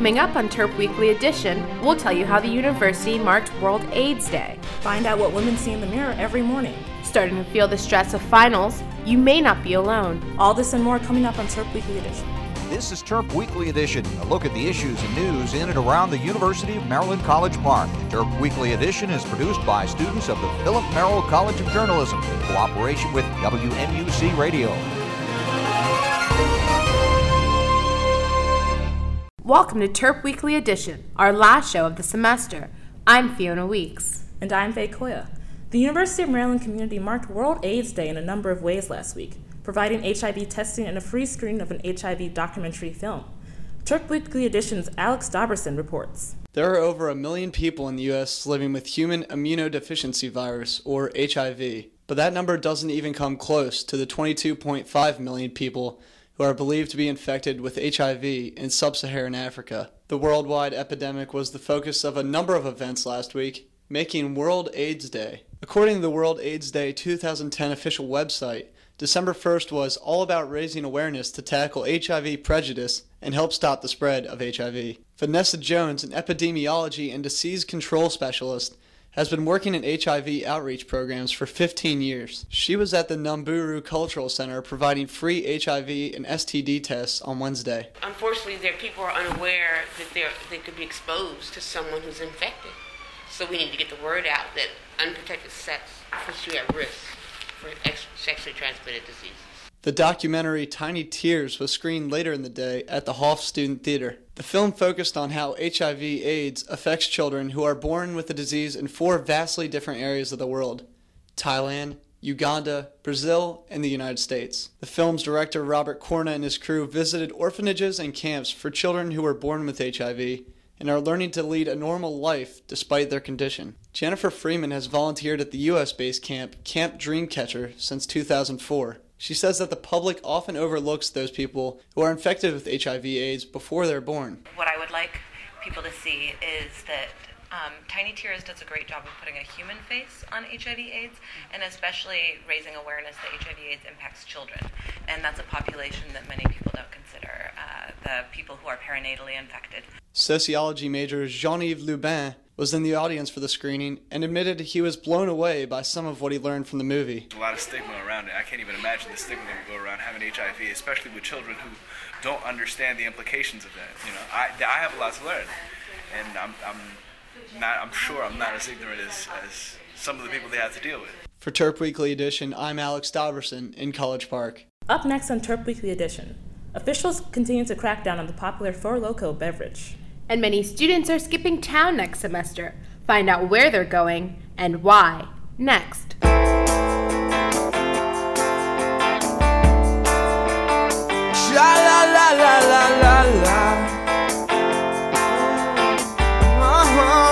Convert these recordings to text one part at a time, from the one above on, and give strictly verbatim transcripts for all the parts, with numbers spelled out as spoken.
Coming up on Terp Weekly Edition, we'll tell you how the university marked World AIDS Day. Find out what women see in the mirror every morning. Starting to feel the stress of finals, you may not be alone. All this and more coming up on Terp Weekly Edition. This is Terp Weekly Edition, a look at the issues and news in and around the University of Maryland College Park. Terp Weekly Edition is produced by students of the Philip Merrill College of Journalism in cooperation with W M U C Radio. Welcome to Terp Weekly Edition, our last show of the semester. I'm Fiona Weeks. And I'm Faye Koya. The University of Maryland community marked World AIDS Day in a number of ways last week, providing H I V testing and a free screening of an H I V documentary film. Terp Weekly Edition's Alex Dauberson reports. There are over a million people in the U S living with human immunodeficiency virus, or H I V, but that number doesn't even come close to the twenty-two point five million people who are believed to be infected with H I V in sub-Saharan Africa. The worldwide epidemic was the focus of a number of events last week, making World AIDS Day. According to the World AIDS Day two thousand ten official website, December first was all about raising awareness to tackle H I V prejudice and help stop the spread of H I V. Vanessa Jones, an epidemiology and disease control specialist, has been working in H I V outreach programs for fifteen years. She was at the Numburu Cultural Center providing free H I V and S T D tests on Wednesday. Unfortunately, there people are unaware that they're, they could be exposed to someone who's infected. So we need to get the word out that unprotected sex puts you at risk for ex- sexually transmitted diseases. The documentary Tiny Tears was screened later in the day at the Hoff Student Theater. The film focused on how H I V AIDS affects children who are born with the disease in four vastly different areas of the world: Thailand, Uganda, Brazil, and the United States. The film's director, Robert Corna, and his crew visited orphanages and camps for children who were born with H I V and are learning to lead a normal life despite their condition. Jennifer Freeman has volunteered at the U S-based camp, Camp Dreamcatcher, since two thousand four. She says that the public often overlooks those people who are infected with H I V AIDS before they're born. What I would like people to see is that um, Tiny Tears does a great job of putting a human face on H I V AIDS, and especially raising awareness that H I V AIDS impacts children. And that's a population that many people don't consider, uh, the people who are perinatally infected. Sociology major Jean-Yves Lubin was in the audience for the screening and admitted he was blown away by some of what he learned from the movie. A lot of stigma around it. I can't even imagine the stigma that will go around having H I V, especially with children who don't understand the implications of that. You know, I, I have a lot to learn, and I'm, I'm not. I'm sure I'm not as ignorant as, as some of the people they have to deal with. For Terp Weekly Edition, I'm Alex Dauberson in College Park. Up next on Terp Weekly Edition, officials continue to crack down on the popular Four Loko beverage. And many students are skipping town next semester. Find out where they're going and why. Next. Sha-la-la-la-la-la-la. Uh-huh.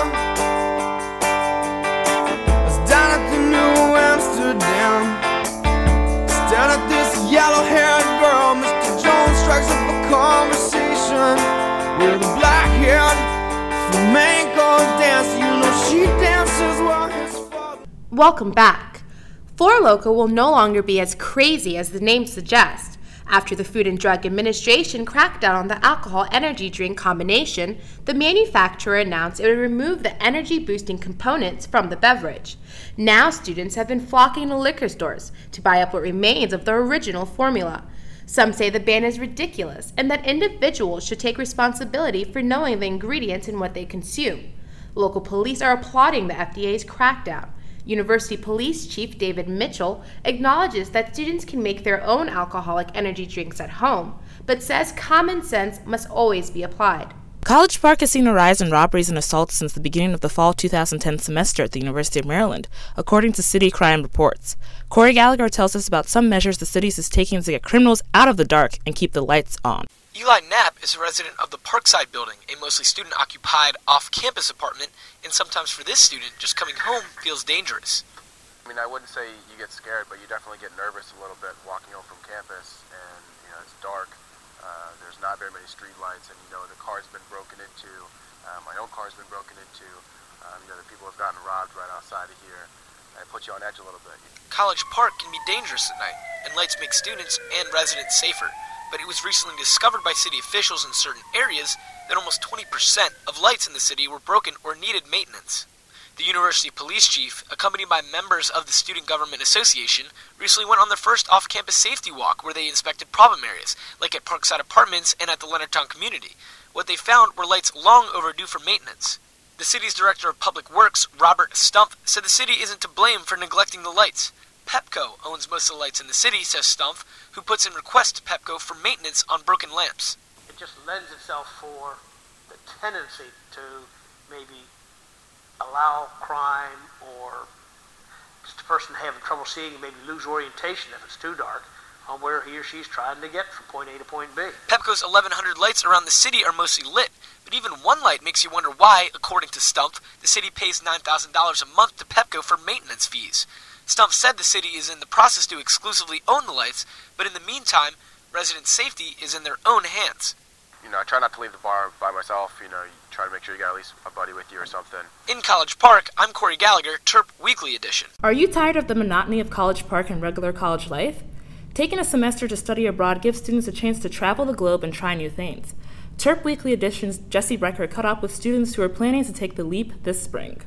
I was down at the New Amsterdam, staring at this yellow-haired girl. Mister Jones strikes up a conversation with a black-haired flamenco dancer. You know she dances while his father... Welcome back. Four Loko will no longer be as crazy as the name suggests. After the Food and Drug Administration cracked down on the alcohol energy drink combination, the manufacturer announced it would remove the energy-boosting components from the beverage. Now students have been flocking to liquor stores to buy up what remains of the original formula. Some say the ban is ridiculous and that individuals should take responsibility for knowing the ingredients in what they consume. Local police are applauding the F D A's crackdown. University Police Chief David Mitchell acknowledges that students can make their own alcoholic energy drinks at home, but says common sense must always be applied. College Park has seen a rise in robberies and assaults since the beginning of the fall two thousand ten semester at the University of Maryland, according to City Crime Reports. Corey Gallagher tells us about some measures the city is taking to get criminals out of the dark and keep the lights on. Eli Knapp is a resident of the Parkside Building, a mostly student-occupied off-campus apartment, and sometimes for this student, just coming home feels dangerous. I mean, I wouldn't say you get scared, but you definitely get nervous a little bit walking home from campus, and, you know, it's dark. Uh, there's not very many street lights, and, you know, the car's been broken into. Uh, my own car's been broken into. Um, you know, the people have gotten robbed right outside of here. And it puts you on edge a little bit. College Park can be dangerous at night, and lights make students and residents safer. But it was recently discovered by city officials in certain areas that almost twenty percent of lights in the city were broken or needed maintenance. The university police chief, accompanied by members of the Student Government Association, recently went on their first off-campus safety walk where they inspected problem areas, like at Parkside Apartments and at the Leonardtown community. What they found were lights long overdue for maintenance. The city's director of public works, Robert Stumpf, said the city isn't to blame for neglecting the lights. Pepco owns most of the lights in the city, says Stumpf, who puts in requests to Pepco for maintenance on broken lamps. It just lends itself for the tendency to maybe allow crime or just a person having trouble seeing and maybe lose orientation if it's too dark on where he or she's trying to get from point A to point B. Pepco's eleven hundred lights around the city are mostly lit, but even one light makes you wonder why, according to Stumpf, the city pays nine thousand dollars a month to Pepco for maintenance fees. Stumpf said the city is in the process to exclusively own the lights, but in the meantime, resident safety is in their own hands. You know, I try not to leave the bar by myself. You know, you try to make sure you got at least a buddy with you or something. In College Park, I'm Corey Gallagher, Terp Weekly Edition. Are you tired of the monotony of College Park and regular college life? Taking a semester to study abroad gives students a chance to travel the globe and try new things. Terp Weekly Edition's Jesse Brecker caught up with students who are planning to take the leap this spring.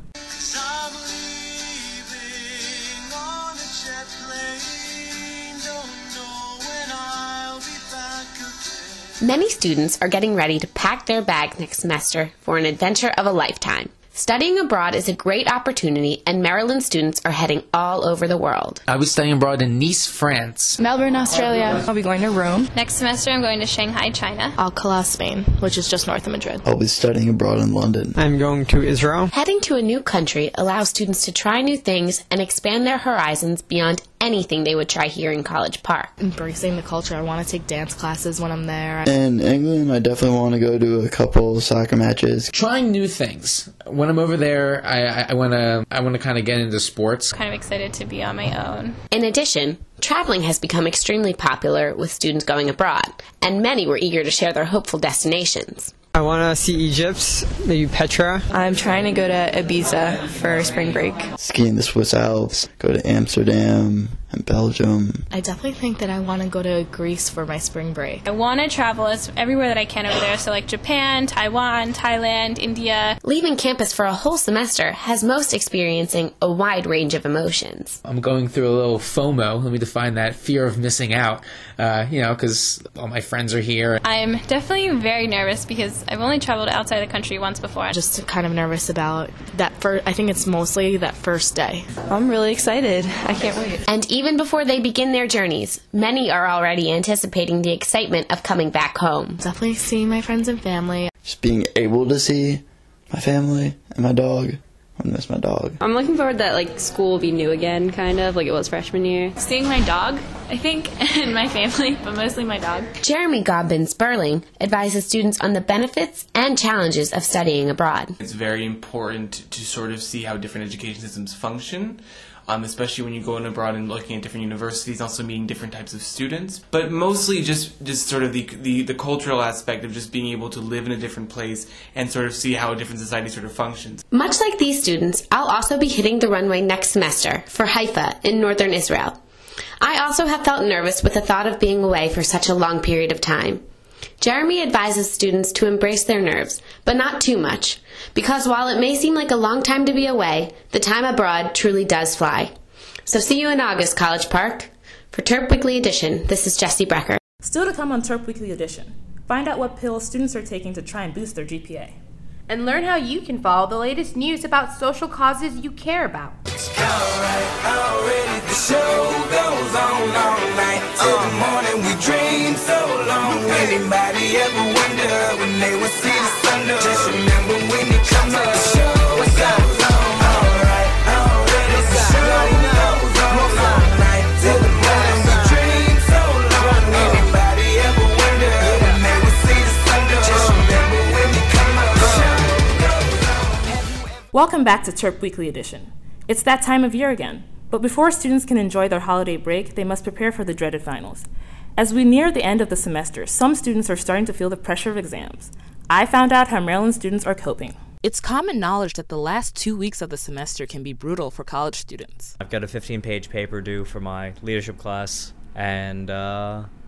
Many students are getting ready to pack their bags next semester for an adventure of a lifetime. Studying abroad is a great opportunity, and Maryland students are heading all over the world. I was studying abroad in Nice, France. Melbourne, Australia. I'll be going to Rome. Next semester, I'm going to Shanghai, China. Alcalá, Spain, which is just north of Madrid. I'll be studying abroad in London. I'm going to Israel. Heading to a new country allows students to try new things and expand their horizons beyond anything they would try here in College Park. Embracing the culture. I want to take dance classes when I'm there. In England, I definitely want to go to a couple soccer matches. Trying new things. When I'm over there, I, I want to I want to kind of get into sports. Kind of excited to be on my own. In addition, traveling has become extremely popular with students going abroad, and many were eager to share their hopeful destinations. I want to see Egypt, maybe Petra. I'm trying to go to Ibiza for spring break. Ski in the Swiss Alps, go to Amsterdam and Belgium. I definitely think that I want to go to Greece for my spring break. I want to travel everywhere that I can over there, so like Japan, Taiwan, Thailand, India. Leaving campus for a whole semester has most experiencing a wide range of emotions. I'm going through a little FOMO, let me define that, fear of missing out, uh, you know, because all my friends are here. I'm definitely very nervous because I've only traveled outside the country once before. Just kind of nervous about that first, I think it's mostly that first day. I'm really excited. I can't wait. And even before they begin their journeys, many are already anticipating the excitement of coming back home. Definitely seeing my friends and family. Just being able to see my family and my dog. I miss my dog. I'm looking forward that like school will be new again, kind of like it was freshman year. Seeing my dog, I think, and my family, but mostly my dog. Jeremy Godbin-Sperling advises students on the benefits and challenges of studying abroad. It's very important to sort of see how different education systems function. Um, especially when you're going abroad and looking at different universities, also meeting different types of students. But mostly just, just sort of the, the, the cultural aspect of just being able to live in a different place and sort of see how a different society sort of functions. Much like these students, I'll also be hitting the runway next semester for Haifa in northern Israel. I also have felt nervous with the thought of being away for such a long period of time. Jeremy advises students to embrace their nerves, but not too much, because while it may seem like a long time to be away, the time abroad truly does fly. So see you in August, College Park. For Terp Weekly Edition, this is Jesse Brecker. Still to come on Terp Weekly Edition, find out what pills students are taking to try and boost their G P A. And learn how you can follow the latest news about social causes you care about. Alright, already the show goes on all night. Till the morning we dream so long. Anybody ever wonder when they would see the sun up? Just remember when you come to the show goes on. Alright, already the show goes on all night. Till the morning we dream so long. Anybody ever wonder when they would see the sun up? Just remember when you come to the show. Welcome back to Terp Weekly Edition. It's that time of year again, but before students can enjoy their holiday break, they must prepare for the dreaded finals. As we near the end of the semester, some students are starting to feel the pressure of exams. I found out how Maryland students are coping. It's common knowledge that the last two weeks of the semester can be brutal for college students. I've got a fifteen page paper due for my leadership class, and uh,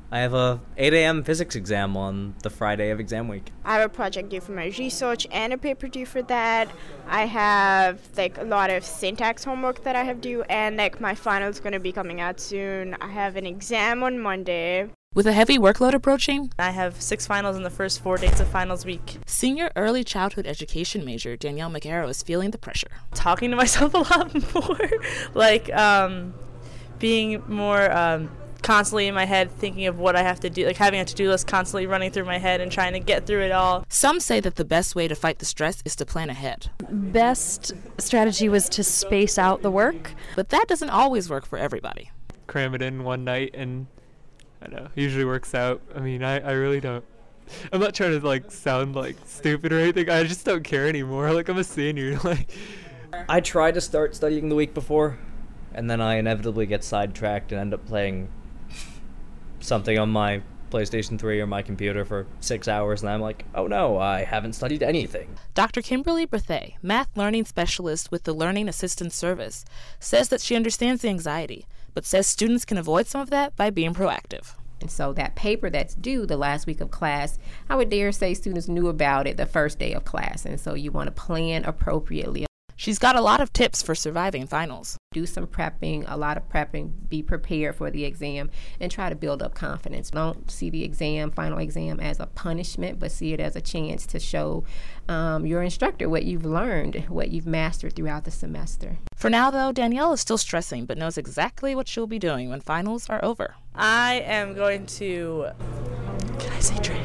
I have a eight a.m. physics exam on the Friday of exam week. I have a project due for my research and a paper due for that. I have like a lot of syntax homework that I have due, and like my final's going to be coming out soon. I have an exam on Monday. With a heavy workload approaching, I have six finals in the first four days of finals week. Senior early childhood education major Danielle McArrow is feeling the pressure. Talking to myself a lot more, like um, being more um, constantly in my head thinking of what I have to do, like having a to-do list constantly running through my head and trying to get through it all. Some say that the best way to fight the stress is to plan ahead. Best strategy was to space out the work. But that doesn't always work for everybody. Cram it in one night and I know, usually works out. I mean, I, I really don't. I'm not trying to, like, sound, like, stupid or anything. I just don't care anymore. Like, I'm a senior. Like, I tried to start studying the week before, and then I inevitably get sidetracked and end up playing something on my PlayStation three or my computer for six hours, and I'm like, oh no, I haven't studied anything. Doctor Kimberly Berthay, math learning specialist with the Learning Assistance Service, says that she understands the anxiety, but says students can avoid some of that by being proactive. And so that paper that's due the last week of class, I would dare say students knew about it the first day of class, and so you want to plan appropriately. She's got a lot of tips for surviving finals. Do some prepping, a lot of prepping, be prepared for the exam, and try to build up confidence. Don't see the exam, final exam, as a punishment, but see it as a chance to show um, your instructor what you've learned, what you've mastered throughout the semester. For now, though, Danielle is still stressing, but knows exactly what she'll be doing when finals are over. I am going to, can I say drink?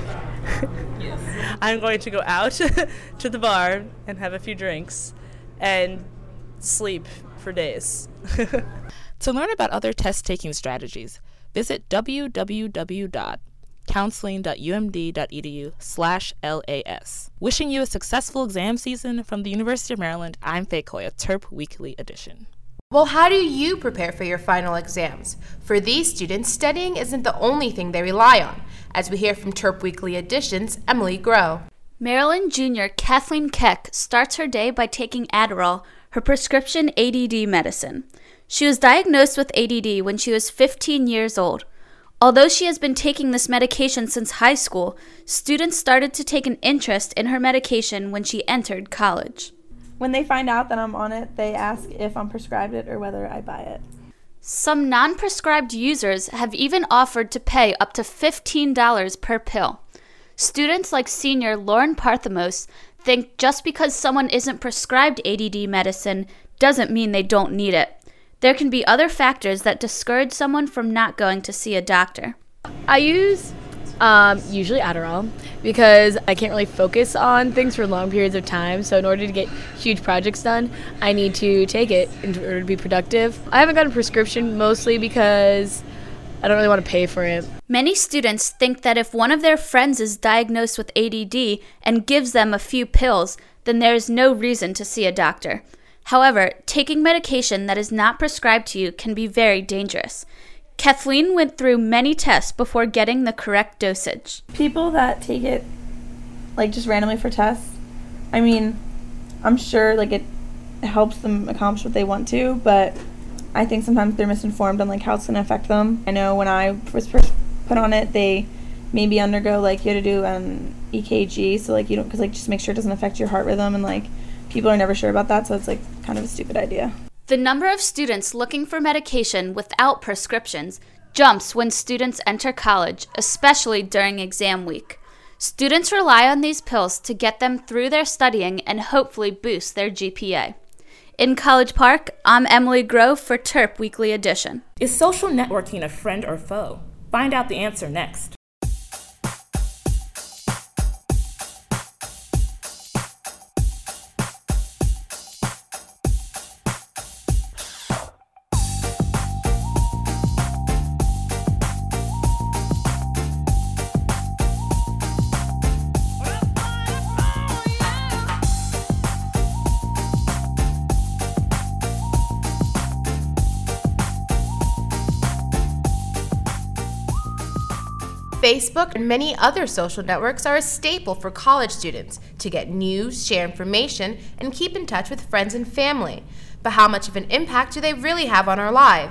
Yes. I'm going to go out to the bar and have a few drinks and sleep for days. To learn about other test-taking strategies, visit w w w dot counseling dot u m d dot e d u slash L A S. Wishing you a successful exam season from the University of Maryland, I'm Faye Koya, Terp Weekly Edition. Well, how do you prepare for your final exams? For these students, studying isn't the only thing they rely on, as we hear from Terp Weekly Edition's Emily Groh. Maryland junior Kathleen Keck starts her day by taking Adderall, her prescription A D D medicine. She was diagnosed with A D D when she was fifteen years old. Although she has been taking this medication since high school, students started to take an interest in her medication when she entered college. When they find out that I'm on it, they ask if I'm prescribed it or whether I buy it. Some non-prescribed users have even offered to pay up to fifteen dollars per pill. Students like senior Lauren Parthamos think just because someone isn't prescribed A D D medicine doesn't mean they don't need it. There can be other factors that discourage someone from not going to see a doctor. I use um, usually Adderall because I can't really focus on things for long periods of time. So in order to get huge projects done, I need to take it in order to be productive. I haven't got a prescription mostly because I don't really want to pay for it. Many students think that if one of their friends is diagnosed with A D D and gives them a few pills, then there is no reason to see a doctor. However, taking medication that is not prescribed to you can be very dangerous. Kathleen went through many tests before getting the correct dosage. People that take it, like, just randomly for tests, I mean, I'm sure, like, it helps them accomplish what they want to, but I think sometimes they're misinformed on, like, how it's going to affect them. I know when I was first put on it, they maybe undergo, like, you had to do an E K G, so, like, you don't, because, like, just make sure it doesn't affect your heart rhythm, and, like, people are never sure about that, so it's, like, kind of a stupid idea. The number of students looking for medication without prescriptions jumps when students enter college, especially during exam week. Students rely on these pills to get them through their studying and hopefully boost their G P A. In College Park, I'm Emily Grove for Terp Weekly Edition. Is social networking a friend or foe? Find out the answer next. Facebook and many other social networks are a staple for college students to get news, share information, and keep in touch with friends and family. But how much of an impact do they really have on our lives?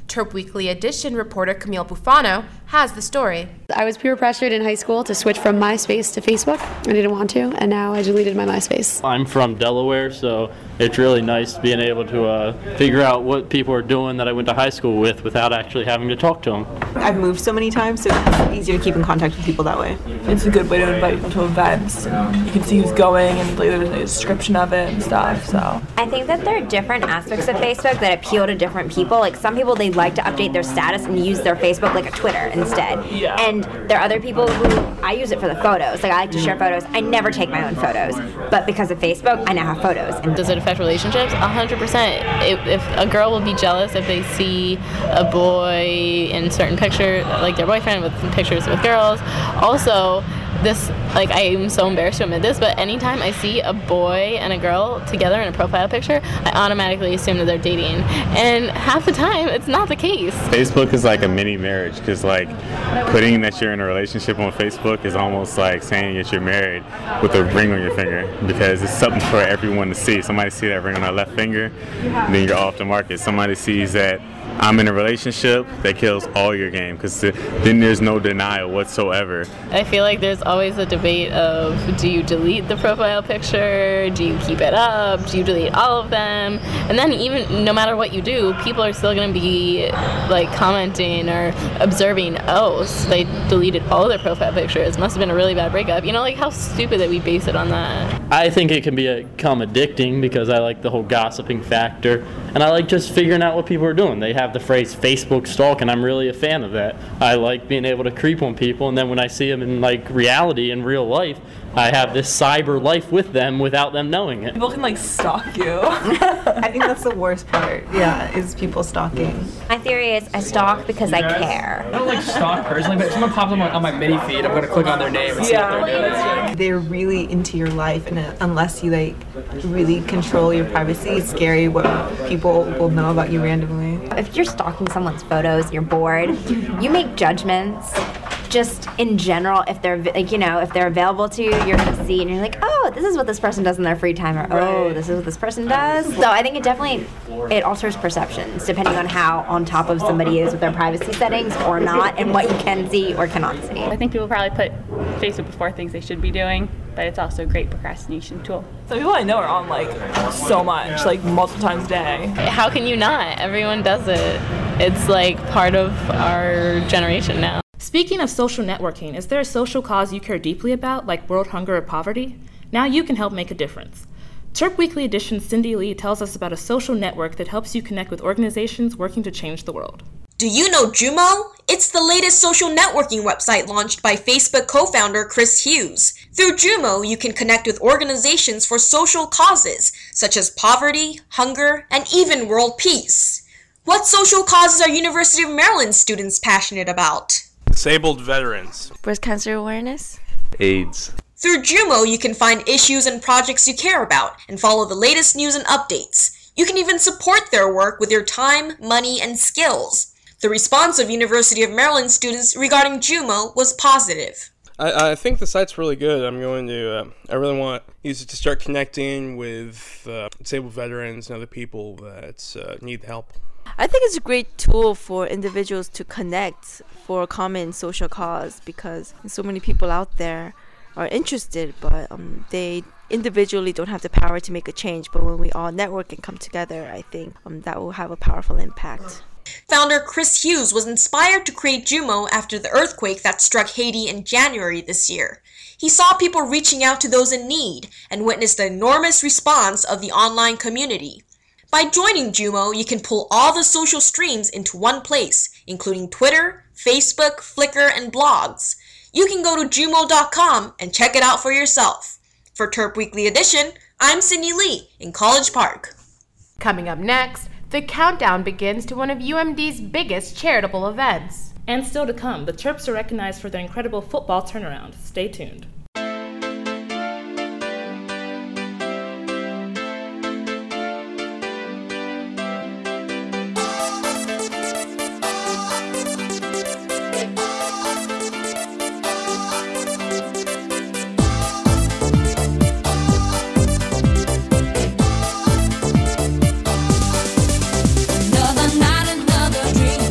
Terp Weekly Edition reporter Camille Bufano has the story. I was peer pressured in high school to switch from MySpace to Facebook. I didn't want to, and now I deleted my MySpace. I'm from Delaware, so it's really nice being able to uh, figure out what people are doing that I went to high school with without actually having to talk to them. I've moved so many times, so it's easier to keep in contact with people that way. It's a good way to invite people to events. You can see who's going and like, there's a description of it and stuff. So I think that there are different aspects of Facebook that appeal to different people. Like some people, they like to update their status and use their Facebook like a Twitter instead. Yeah. And there are other people who, I use it for the photos. Like I like to share photos. I never take my own photos, but because of Facebook, I now have photos. And does it affect relationships? A hundred percent. If a girl will be jealous if they see a boy in certain pictures, like their boyfriend with pictures with girls. Also, this, like, I am so embarrassed to admit this, but anytime I see a boy and a girl together in a profile picture, I automatically assume that they're dating. And half the time, it's not the case. Facebook is like a mini marriage, because, like, putting that you're in a relationship on Facebook is almost like saying that you're married with a ring on your finger, because it's something for everyone to see. Somebody see that ring on their left finger, then you're off the market. Somebody sees that I'm in a relationship, that kills all your game, because then there's no denial whatsoever. I feel like there's always a debate of, do you delete the profile picture? Do you keep it up? Do you delete all of them? And then even no matter what you do, people are still going to be like commenting or observing, oh, so they deleted all their profile pictures. Must have been a really bad breakup. You know, like how stupid that we base it on that. I think it can become addicting because I like the whole gossiping factor, and I like just figuring out what people are doing. They have the phrase Facebook stalk, and I'm really a fan of that. I like being able to creep on people, and then when I see them in like reality, in real life, I have this cyber life with them without them knowing it. People can like stalk you. I think that's the worst part, yeah, is people stalking. My theory is I stalk because I care. I don't like stalk personally, but if someone pops up on, on my mini feed, I'm going to click on their name and see Yeah. what they're doing. They're really into your life, and it, unless you like really control your privacy, it's scary what people will know about you randomly. If you're stalking someone's photos, you're bored, you make judgments. Just in general, if they're like you know if they're available to you, you're gonna see and you're like, oh, this is what this person does in their free time, or oh, this is what this person does. So I think it definitely it alters perceptions depending on how on top of somebody is with their privacy settings or not, and what you can see or cannot see. I think people probably put Facebook before things they should be doing, but it's also a great procrastination tool. Some people I know are on like so much, like multiple times a day. How can you not? Everyone does it. It's like part of our generation now. Speaking of social networking, is there a social cause you care deeply about, like world hunger or poverty? Now you can help make a difference. Terp Weekly Edition's Cindy Lee tells us about a social network that helps you connect with organizations working to change the world. Do you know Jumo? It's the latest social networking website launched by Facebook co-founder Chris Hughes. Through Jumo, you can connect with organizations for social causes, such as poverty, hunger, and even world peace. What social causes are University of Maryland students passionate about? Disabled veterans. Breast cancer awareness. AIDS. Through Jumo, you can find issues and projects you care about and follow the latest news and updates. You can even support their work with your time, money, and skills. The response of University of Maryland students regarding Jumo was positive. I, I think the site's really good. I'm going to, uh, I really want users to start connecting with uh, disabled veterans and other people that uh, need help. I think it's a great tool for individuals to connect for a common social cause, because so many people out there are interested, but um, they individually don't have the power to make a change. But when we all network and come together, I think um, that will have a powerful impact. Founder Chris Hughes was inspired to create Jumo after the earthquake that struck Haiti in January this year. He saw people reaching out to those in need and witnessed the enormous response of the online community. By joining Jumo, you can pull all the social streams into one place, including Twitter, Facebook, Flickr, and blogs. You can go to jumo dot com and check it out for yourself. For Terp Weekly Edition, I'm Cindy Lee in College Park. Coming up next, the countdown begins to one of U M D's biggest charitable events. And still to come, the Terps are recognized for their incredible football turnaround. Stay tuned. Another night, another dream.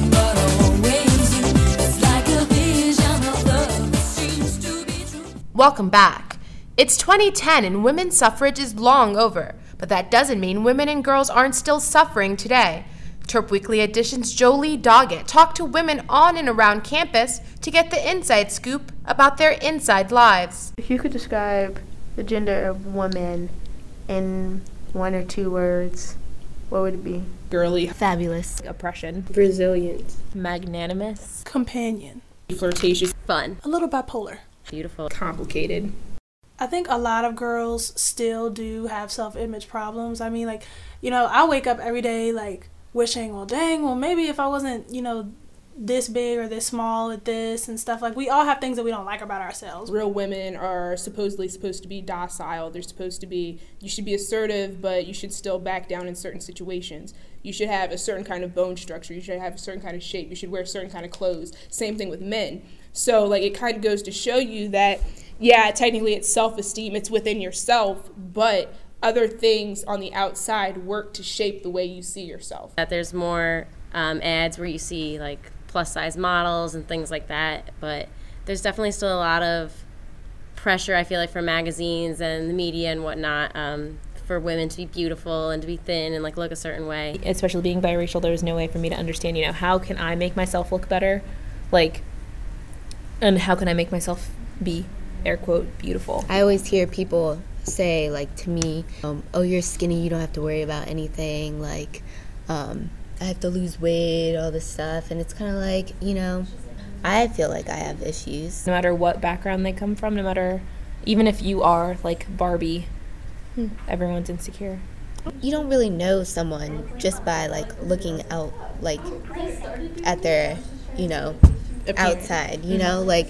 Welcome back. It's twenty ten and women's suffrage is long over, but that doesn't mean women and girls aren't still suffering today. Terp Weekly Edition's Jolie Doggett talked to women on and around campus to get the inside scoop about their inside lives. If you could describe the gender of woman in one or two words, what would it be? Girly. Fabulous. Oppression. Resilient. Magnanimous. Companion. Flirtatious. Fun. A little bipolar. Beautiful. Complicated. I think a lot of girls still do have self-image problems. I mean, like, you know, I wake up every day, like, wishing, well, dang, well, maybe if I wasn't, you know, this big or this small at this and stuff. Like, we all have things that we don't like about ourselves. Real women are supposedly supposed to be docile. They're supposed to be, you should be assertive, but you should still back down in certain situations. You should have a certain kind of bone structure. You should have a certain kind of shape. You should wear a certain kind of clothes. Same thing with men. So, like, it kind of goes to show you that, yeah, technically it's self-esteem. It's within yourself, but other things on the outside work to shape the way you see yourself. That there's more um, ads where you see, like, plus-size models and things like that, but there's definitely still a lot of pressure, I feel like, from magazines and the media and whatnot, um, for women to be beautiful and to be thin and, like, look a certain way. Especially being biracial, there was no way for me to understand, you know, how can I make myself look better? Like, and how can I make myself be, air quote, beautiful? I always hear people say, like, to me, um, oh, you're skinny, you don't have to worry about anything, like, um, I have to lose weight, all this stuff, and it's kind of like, you know, I feel like I have issues. No matter what background they come from, no matter, even if you are, like, Barbie, hmm. everyone's insecure. You don't really know someone just by, like, looking out, like, at their, you know, outside, you know, like,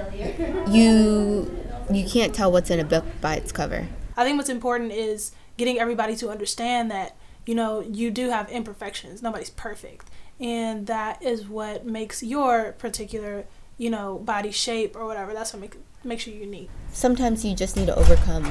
you you can't tell what's in a book by its cover. I think what's important is getting everybody to understand that, you know, you do have imperfections. Nobody's perfect. And that is what makes your particular, you know, body shape or whatever. That's what make, makes you unique. Sometimes you just need to overcome,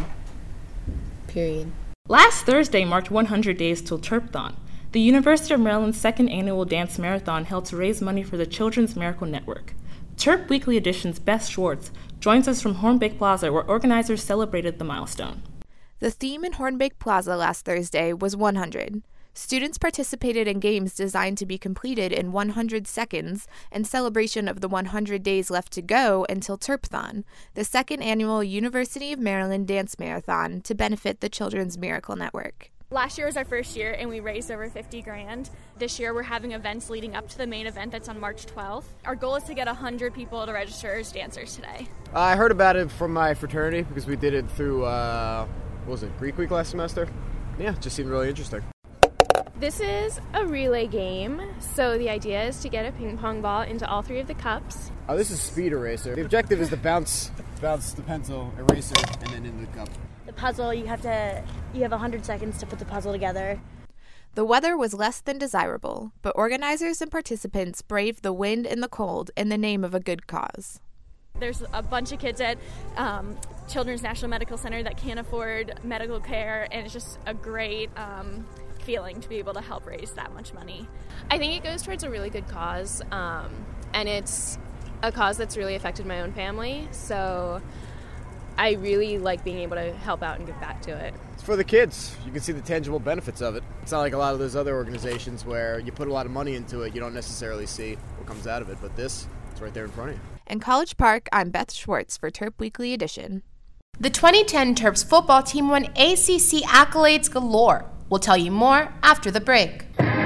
period. Last Thursday marked one hundred days till Terpthon, the University of Maryland's second annual dance marathon held to raise money for the Children's Miracle Network. Terp Weekly Edition's Beth Schwartz joins us from Hornbeck Plaza, where organizers celebrated the milestone. The theme in Hornbeck Plaza last Thursday was one hundred. Students participated in games designed to be completed in one hundred seconds in celebration of the one hundred days left to go until Terpthon, the second annual University of Maryland dance marathon to benefit the Children's Miracle Network. Last year was our first year and we raised over fifty grand. This year we're having events leading up to the main event that's on March twelfth. Our goal is to get one hundred people to register as dancers today. Uh, I heard about it from my fraternity because we did it through, uh, what was it, Greek Week last semester? Yeah, it just seemed really interesting. This is a relay game, so the idea is to get a ping pong ball into all three of the cups. Oh, this is Speed Eraser. The objective is to bounce, bounce the pencil, eraser, and then into the cup. The puzzle, you have to, you have one hundred seconds to put the puzzle together. The weather was less than desirable, but organizers and participants braved the wind and the cold in the name of a good cause. There's a bunch of kids at um, Children's National Medical Center that can't afford medical care, and it's just a great um, feeling to be able to help raise that much money. I think it goes towards a really good cause, um, and it's a cause that's really affected my own family, so I really like being able to help out and give back to it. It's for the kids. You can see the tangible benefits of it. It's not like a lot of those other organizations where you put a lot of money into it, you don't necessarily see what comes out of it, but this, it's right there in front of you. In College Park, I'm Beth Schwartz for Terp Weekly Edition. The twenty ten Terps football team won A C C accolades galore. We'll tell you more after the break.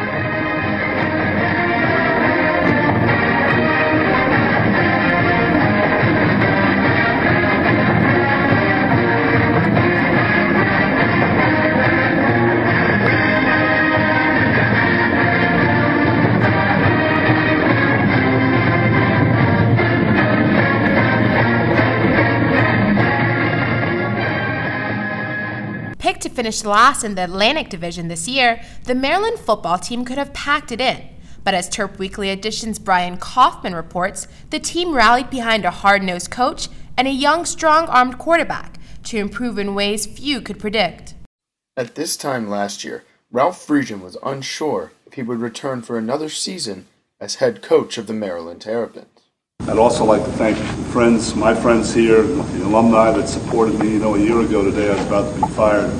Picked to finish last in the Atlantic Division this year, the Maryland football team could have packed it in. But as Terp Weekly Edition's Brian Kaufman reports, the team rallied behind a hard-nosed coach and a young, strong-armed quarterback to improve in ways few could predict. At this time last year, Ralph Friesian was unsure if he would return for another season as head coach of the Maryland Terrapins. I'd also like to thank friends, my friends here, the alumni that supported me. You know, a year ago today I was about to be fired,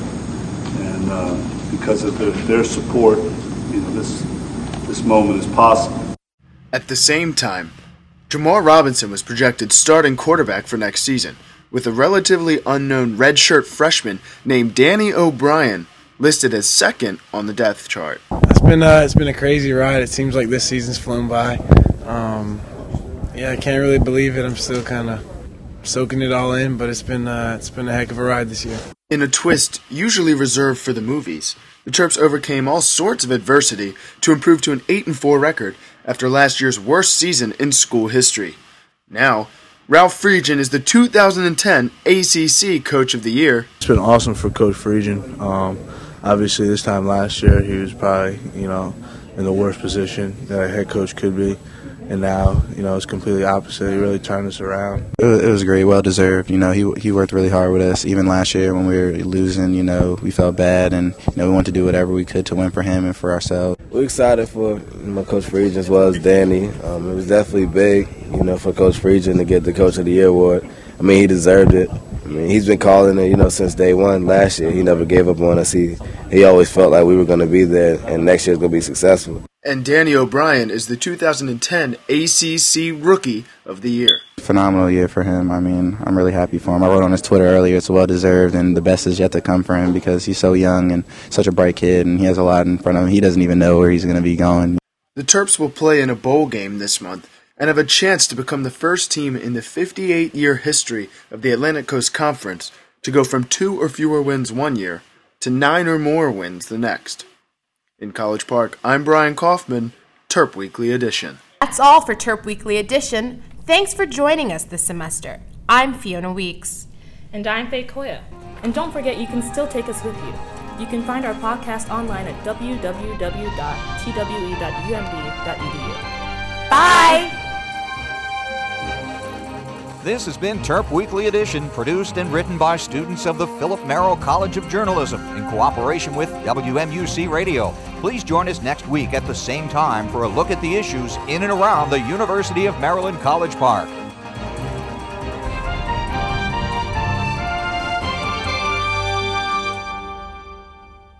and uh, because of their, their support, you know, this this moment is possible. At the same time, Jamar Robinson was projected starting quarterback for next season, with a relatively unknown redshirt freshman named Danny O'Brien listed as second on the depth chart. It's been uh, it's been a crazy ride. It seems like this season's flown by. Um, yeah, I can't really believe it. I'm still kind of soaking it all in, but it's been uh, it's been a heck of a ride this year. In a twist usually reserved for the movies, the Terps overcame all sorts of adversity to improve to an eight and four record after last year's worst season in school history. Now, Ralph Friedgen is the two thousand ten A C C Coach of the Year. It's been awesome for Coach Friedgen. Um, obviously, this time last year, he was probably, you know, in the worst position that a head coach could be. And now, you know, it's completely opposite. He really turned us around. It was, it was great, well deserved. You know, he he worked really hard with us. Even last year when we were losing, you know, we felt bad, and you know, we wanted to do whatever we could to win for him and for ourselves. We're excited for my Coach Friedgen as well as Danny. Um, it was definitely big, you know, for Coach Friedgen to get the Coach of the Year award. I mean, he deserved it. I mean, he's been calling it, you know, since day one. Last year, he never gave up on us. He he always felt like we were going to be there, and next year's going to be successful. And Danny O'Brien is the two thousand ten A C C Rookie of the Year. Phenomenal year for him. I mean, I'm really happy for him. I wrote on his Twitter earlier, it's well deserved, and the best is yet to come for him because he's so young and such a bright kid, and he has a lot in front of him. He doesn't even know where he's going to be going. The Terps will play in a bowl game this month and have a chance to become the first team in the fifty-eight year history of the Atlantic Coast Conference to go from two or fewer wins one year to nine or more wins the next. In College Park, I'm Brian Kaufman, Terp Weekly Edition. That's all for Terp Weekly Edition. Thanks for joining us this semester. I'm Fiona Weeks. And I'm Faye Koya. And don't forget, you can still take us with you. You can find our podcast online at w w w dot t w e dot u m d dot e d u. Bye! This has been Terp Weekly Edition, produced and written by students of the Philip Merrill College of Journalism in cooperation with W M U C Radio. Please join us next week at the same time for a look at the issues in and around the University of Maryland College Park.